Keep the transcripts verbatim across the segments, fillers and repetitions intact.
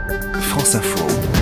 France Info.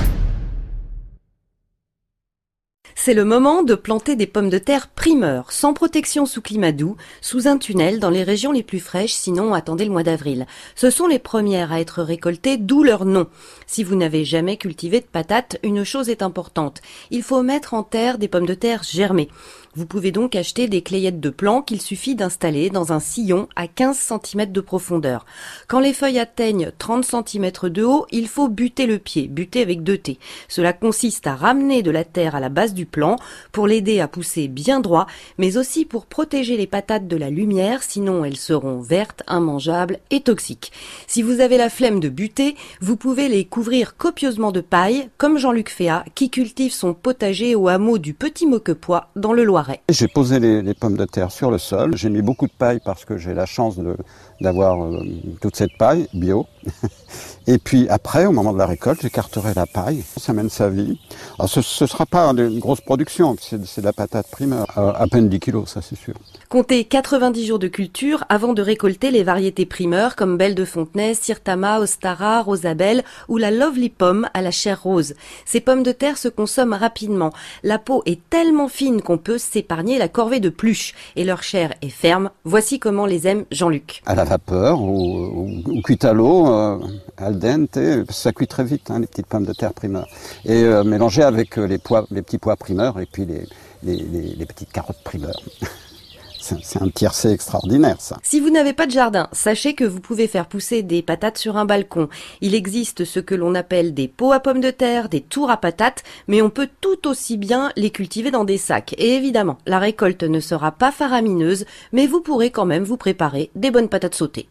C'est le moment de planter des pommes de terre primeurs, sans protection sous climat doux, sous un tunnel dans les régions les plus fraîches, sinon attendez le mois d'avril. Ce sont les premières à être récoltées, d'où leur nom. Si vous n'avez jamais cultivé de patates, une chose est importante. Il faut mettre en terre des pommes de terre germées. Vous pouvez donc acheter des clayettes de plant qu'il suffit d'installer dans un sillon à quinze centimètres de profondeur. Quand les feuilles atteignent trente centimètres de haut, il faut buter le pied, buter avec deux T. Cela consiste à ramener de la terre à la base du plant pour l'aider à pousser bien droit, mais aussi pour protéger les patates de la lumière, sinon elles seront vertes, immangeables et toxiques. Si vous avez la flemme de buter, vous pouvez les couvrir copieusement de paille, comme Jean-Luc Féat, qui cultive son potager au hameau du Petit Moquepois dans le Loiret. J'ai posé les, les pommes de terre sur le sol. J'ai mis beaucoup de paille parce que j'ai la chance de, d'avoir euh, toute cette paille bio. Et puis après, au moment de la récolte, j'écarterai la paille. Ça mène sa vie. Alors ce ne sera pas une grosse production, c'est, c'est de la patate primeur. Euh, à peine dix kilos, ça c'est sûr. Comptez quatre-vingt-dix jours de culture avant de récolter les variétés primeurs comme Belle de Fontenay, Sirtama, Ostara, Rosabelle ou la Lovely Pomme à la chair rose. Ces pommes de terre se consomment rapidement. La peau est tellement fine qu'on peut s'épargner la corvée de pluche et leur chair est ferme. Voici comment les aime Jean-Luc. À la vapeur ou, ou, ou cuite à l'eau, euh, al dente, ça cuit très vite, hein, les petites pommes de terre primeurs. Et euh, mélangées avec les, pois, les petits pois primeurs et puis les, les, les, les petites carottes primeurs. C'est un tiercé extraordinaire, ça. Si vous n'avez pas de jardin, sachez que vous pouvez faire pousser des patates sur un balcon. Il existe ce que l'on appelle des pots à pommes de terre, des tours à patates, mais on peut tout aussi bien les cultiver dans des sacs. Et évidemment, la récolte ne sera pas faramineuse, mais vous pourrez quand même vous préparer des bonnes patates sautées.